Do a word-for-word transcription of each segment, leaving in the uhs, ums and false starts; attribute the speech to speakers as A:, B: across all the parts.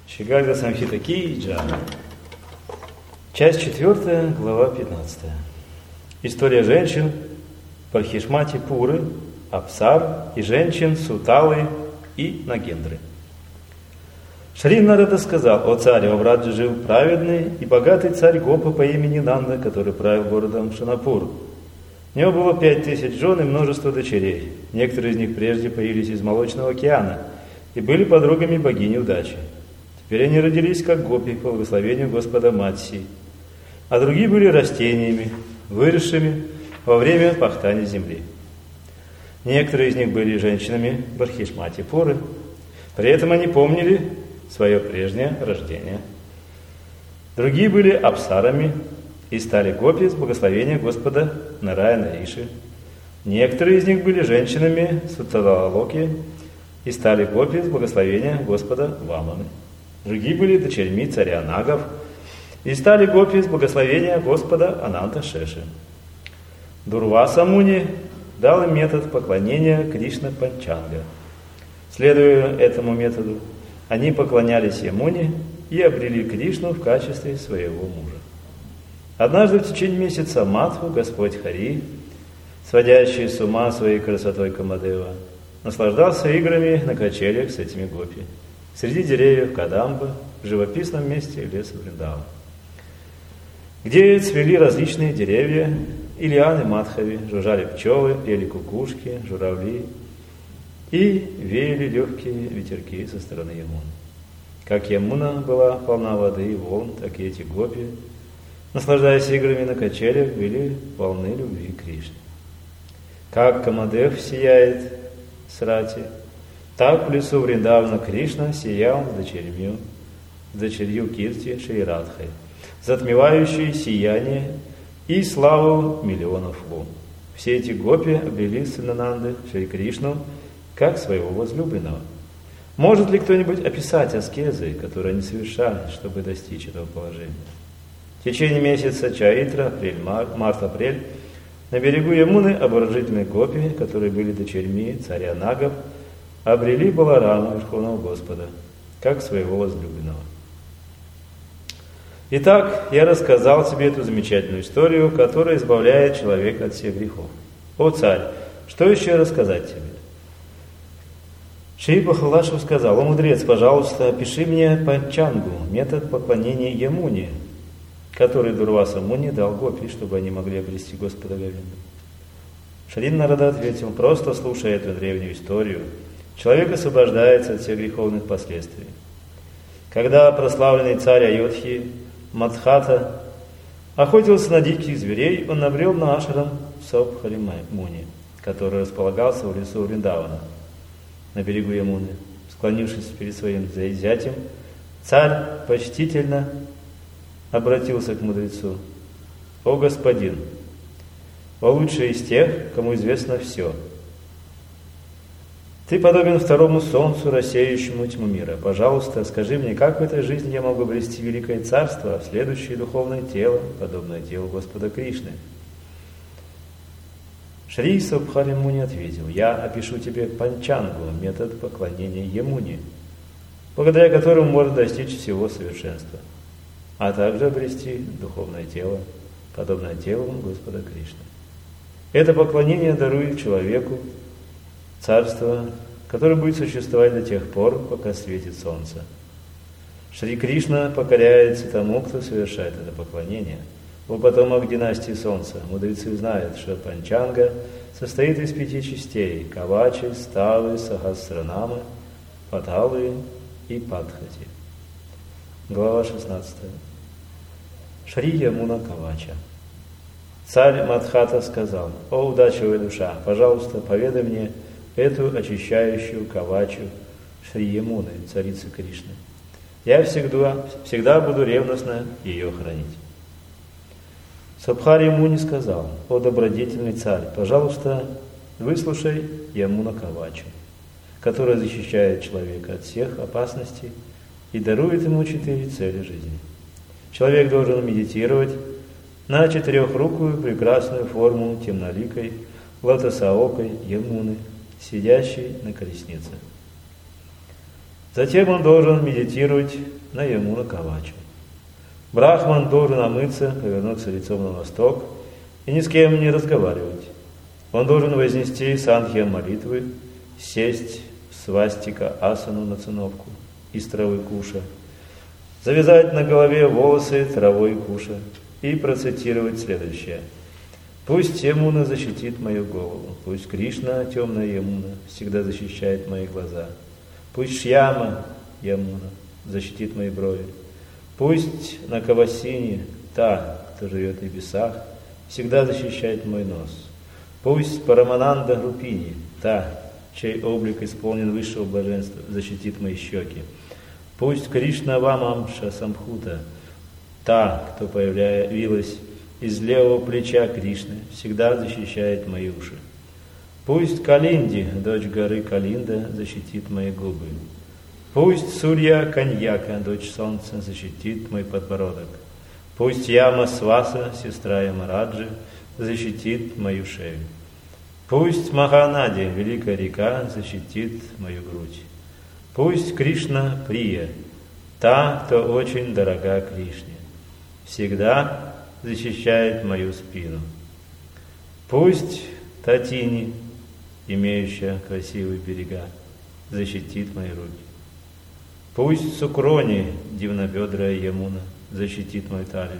A: Шигальда Самхита Киджа. Часть четвертая, глава пятнадцатая. История женщин Пархишмати Пуры, Апсар и женщин Суталы и Нагендры. Шри Нарада сказал: «О царь, во Враджи жил праведный и богатый царь Гопа по имени Нанда, который правил городом Шанапур. У него было пять тысяч жен и множество дочерей. Некоторые из них прежде появились из Молочного океана и были подругами богини удачи. Теперь они родились как гопи по благословению Господа Матси, а другие были растениями, выросшими во время пахтания земли. Некоторые из них были женщинами Бархишмати Пуры, при этом они помнили свое прежнее рождение. Другие были апсарами и стали гопи с благословения Господа Нараяна Риши. Некоторые из них были женщинами Суталалоки и стали гопи с благословения Господа Ваманы. Другие были дочерьми царя Нагов и стали гопи с благословения Господа Ананта Шеши. Дурваса Муни дал им метод поклонения Кришна Панчанга. Следуя этому методу, они поклонялись Ямуне и обрели Кришну в качестве своего мужа. Однажды в течение месяца Мадху Господь Хари, сводящий с ума своей красотой Камадева, наслаждался играми на качелях с этими гопи среди деревьев Кадамбы в живописном месте леса Вриндавана, где цвели различные деревья и лианы Мадхави, жужжали пчелы, пели кукушки, журавли и веяли легкие ветерки со стороны Ямуны. Как Ямуна была полна воды и волн, так и эти гопи, наслаждаясь играми на качелях, были полны любви к Кришне. Как Камадев сияет с Рати, так в лесу Вриндавана Кришна сиял с дочерью, с дочерью Кирти Шри Радхой, затмевающей сияние и славу миллионов лун. Все эти гопи обрели Санананды Шри Кришну как своего возлюбленного. Может ли кто-нибудь описать аскезы, которые они совершали, чтобы достичь этого положения? В течение месяца Чаитра, апрель, март-апрель, на берегу Ямуны обворожительные гопи, которые были дочерьми царя Нагов, обрели Баларама, Верховного Господа, как своего возлюбленного. Итак, я рассказал тебе эту замечательную историю, которая избавляет человека от всех грехов. О царь, что еще рассказать тебе? Шри Бахалашев сказал: «О мудрец, пожалуйста, опиши мне Панчангу, метод поклонения Ямуне, который Дурваса Муни дал гопи, чтобы они могли обрести Господа Говинду». Шри Нарада ответил: «Просто слушая эту древнюю историю, человек освобождается от всех греховных последствий. Когда прославленный царь Айодхи Мадхата охотился на диких зверей, он набрел на ашрам Сабхари Муни, который располагался в лесу Вриндавана, на берегу Ямуны. Склонившись перед своим зятем, царь почтительно обратился к мудрецу: «О господин, о лучший из тех, кому известно все, ты подобен второму солнцу, рассеющему тьму мира. Пожалуйста, скажи мне, как в этой жизни я могу обрести великое царство, следующее духовное тело, подобное телу Господа Кришны?» Шри Сабхари Муни ответил: «Я опишу тебе Панчангу, метод поклонения Ямуне, благодаря которому можно достичь всего совершенства, а также обрести духовное тело, подобное телу Господа Кришны. Это поклонение дарует человеку царство, которое будет существовать до тех пор, пока светит солнце. Шри Кришна покоряется тому, кто совершает это поклонение. О потомок династии Солнца, мудрецы знают, что Панчанга состоит из пяти частей: Кавачи, Ставы, Сахасранамы, Паталы и Падхати». Глава шестнадцатая. Шри Ямуна Кавача. Царь Мадхата сказал: «О удачливая душа, пожалуйста, поведай мне эту очищающую Кавачу Шри Ямуны, царицы Кришны. Я всегда, всегда буду ревностно ее хранить». Сабхари Муни сказал: «О добродетельный царь, пожалуйста, выслушай Ямуна Кавачу, которая защищает человека от всех опасностей и дарует ему четыре цели жизни. Человек должен медитировать на четырехрукую прекрасную форму темноликой лотосоокой Ямуны, сидящей на колеснице. Затем он должен медитировать на Ямуна Кавачу. Брахман должен омыться, повернуться лицом на восток и ни с кем не разговаривать. Он должен вознести санхья молитвы, сесть в свастика асану на циновку из травы куша, завязать на голове волосы травой куша и процитировать следующее. Пусть Ямуна защитит мою голову, пусть Кришна, темная Ямуна, всегда защищает мои глаза, пусть Шьяма Ямуна защитит мои брови, пусть на Кавасине та, кто живет в небесах, всегда защищает мой нос, пусть Парамананда Рупини, та, чей облик исполнен высшего блаженства, защитит мои щеки, пусть Кришна Вамамша Самхута, та, кто появилась из левого плеча Кришны, всегда защищает мои уши. Пусть Калинди, дочь горы Калинда, защитит мои губы. Пусть Сурья Каньяка, дочь солнца, защитит мой подбородок. Пусть Яма Сваса, сестра Ямараджи, защитит мою шею. Пусть Маханади, великая река, защитит мою грудь. Пусть Кришна Прия, та, кто очень дорога Кришне, всегда защищает мою спину. Пусть Татини, имеющая красивые берега, защитит мои руки. Пусть Сукрони, дивнобедрая Ямуна, защитит мою талию.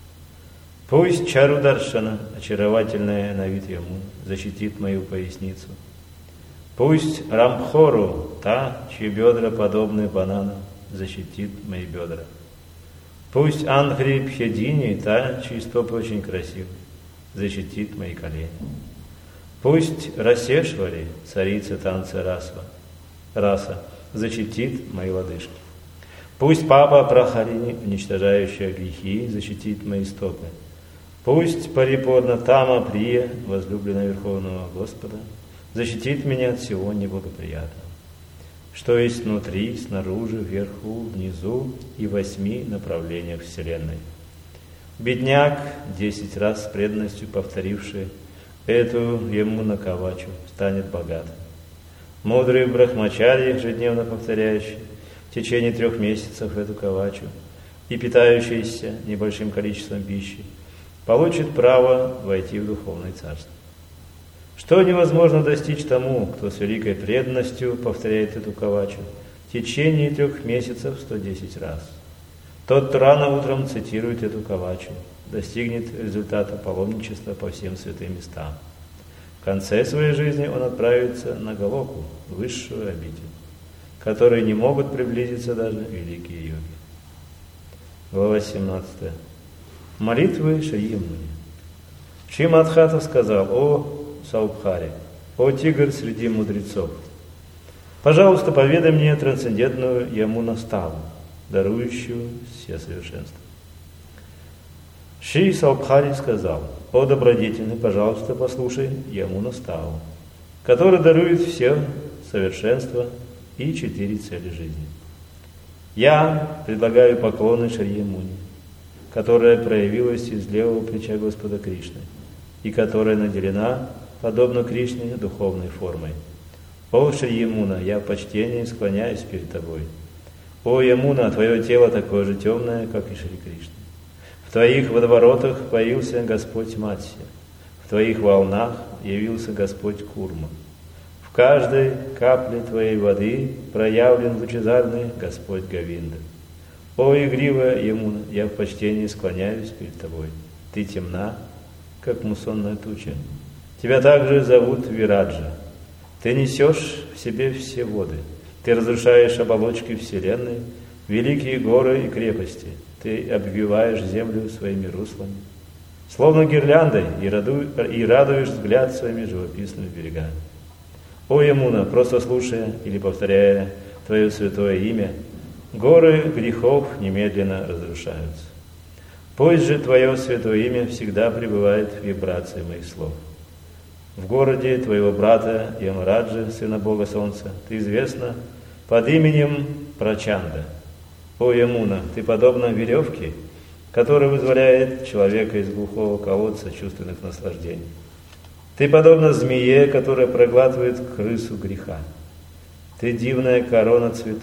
A: Пусть Чарударшана, очаровательная на вид Ямуна, защитит мою поясницу. Пусть Рамхору, та, чьи бедра подобны бананам, защитит мои бедра. Пусть Ангри Пхедини, та, чьи стопы очень красивы, защитит мои колени. Пусть Расешвари, царица танца Расва, раса, защитит мои лодыжки. Пусть Папа Прахарини, уничтожающая грехи, защитит мои стопы. Пусть Парипурна Тама Прия, возлюбленная Верховного Господа, защитит меня от всего неблагоприятного, что есть внутри, снаружи, вверху, внизу и в восьми направлениях Вселенной. Бедняк, десять раз с преданностью повторивший эту Ямуна Кавачу, станет богатым. Мудрый брахмачарьи, ежедневно повторяющий в течение трех месяцев эту Кавачу и питающийся небольшим количеством пищи, получит право войти в духовное царство. Что невозможно достичь тому, кто с великой преданностью повторяет эту Кавачу в течение трех месяцев сто десять раз. Тот, кто рано утром цитирует эту Кавачу, достигнет результата паломничества по всем святым местам. В конце своей жизни он отправится на Галоку, высшую обитель, к которой не могут приблизиться даже великие йоги. Глава семнадцатая. Молитвы Шри Ямуни. Шри Мадхата сказал: «О Саубхари, о тигр среди мудрецов, пожалуйста, поведай мне трансцендентную Ямунаставу, дарующую все совершенства». Шри Саубхари сказал: «О добродетельный, пожалуйста, послушай Ямунаставу, который дарует все совершенства и четыре цели жизни. Я предлагаю поклоны Шри Ямуни, которая проявилась из левого плеча Господа Кришны и которая наделена, подобно Кришне, духовной формой. О Шри Ямуна, я в почтении склоняюсь перед тобой. О Ямуна, твое тело такое же темное, как и Шри Кришна. В твоих водоворотах появился Господь Матсья, в твоих волнах явился Господь Курма. В каждой капле твоей воды проявлен лучезарный Господь Говинда. О игривая Ямуна, я в почтении склоняюсь перед тобой. Ты темна, как муссонная туча. Тебя также зовут Вираджа. Ты несешь в себе все воды. Ты разрушаешь оболочки Вселенной, великие горы и крепости. Ты обвиваешь землю своими руслами, словно гирляндой, и, раду, и радуешь взгляд своими живописными берегами. О Ямуна, просто слушая или повторяя твое святое имя, горы грехов немедленно разрушаются. Пусть же твое святое имя всегда пребывает в вибрации моих слов. В городе твоего брата Ямараджи, сына Бога Солнца, ты известна под именем Прачанда. О Ямуна, ты подобна веревке, которая вызволяет человека из глухого колодца чувственных наслаждений. Ты подобна змее, которая проглатывает крысу греха. Ты дивная корона цветов,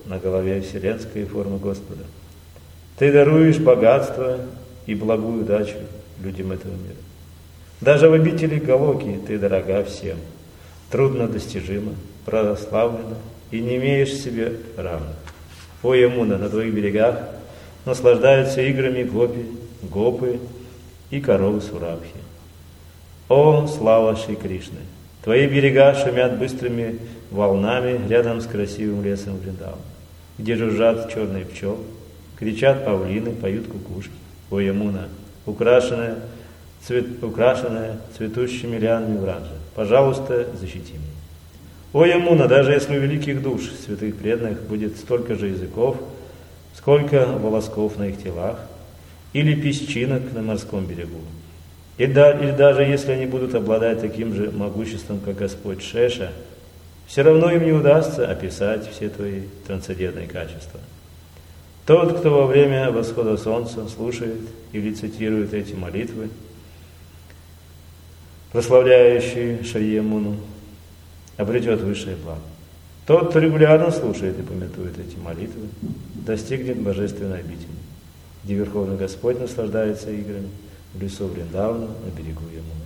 A: на голове вселенской формы Господа. Ты даруешь богатство и благую удачу людям этого мира. Даже в обители Галоки ты дорога всем, трудно достижима, прославлена и не имеешь себе равных. О Ямуна, на твоих берегах наслаждаются играми гопи, гопы и коровы Сурабхи. О, слава Шри Кришны! Твои берега шумят быстрыми волнами рядом с красивым лесом Вриндавана, где жужжат черные пчелы, кричат павлины, поют кукушки. О Ямуна, украшенная, цвет, украшенная цветущими лианами вранжа, пожалуйста, защити меня. О Ямуна, даже если у великих душ, святых преданных, будет столько же языков, сколько волосков на их телах, или песчинок на морском берегу, и да, или даже если они будут обладать таким же могуществом, как Господь Шеша, все равно им не удастся описать все твои трансцендентные качества. Тот, кто во время восхода солнца слушает или цитирует эти молитвы, прославляющие Шри Ямуну, обретет высшее благо. Тот, кто регулярно слушает и памятует эти молитвы, достигнет божественной обители, где Верховный Господь наслаждается играми в лесу Вриндавана на берегу Ямуны.